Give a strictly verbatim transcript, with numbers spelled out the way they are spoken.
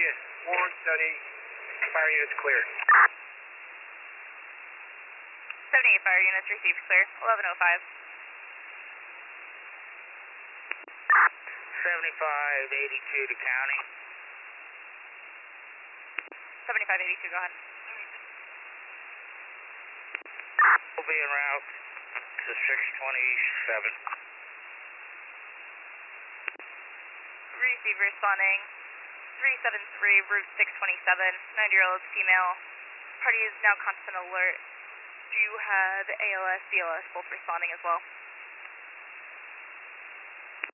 Genius. Warren Study. Fire units clear. seventy-eight fire units received clear. eleven oh five. seventy-five eighty-two to county. seventy-five eighty-two, go ahead. We'll be en route to six twenty-seven. Receive responding. three seven three, route six twenty-seven, ninety-year-old female. Party is now constant alert. Do you have A L S, B L S both responding as well?